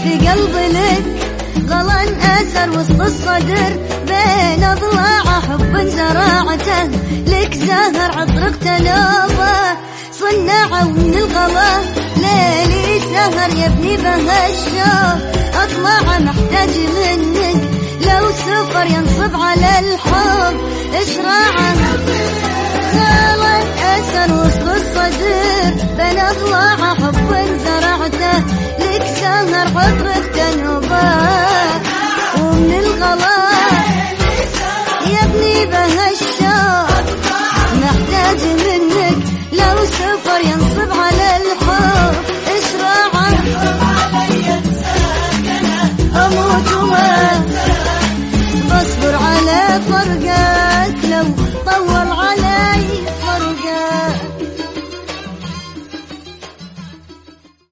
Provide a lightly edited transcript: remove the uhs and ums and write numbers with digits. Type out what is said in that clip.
في قلبي لك غلان أثر وسط الصدر، بين أضلاع حب زراعته لك زهر عطرك تنابه، صنعه من الغلا ليلي سهر يبني به الشوق، أطلع محتاج منك لو سفر ينصب على الحب، إشراعه غلان أثر وسط الصدر، بين أضلاع حب زرعته لك زهر عطرك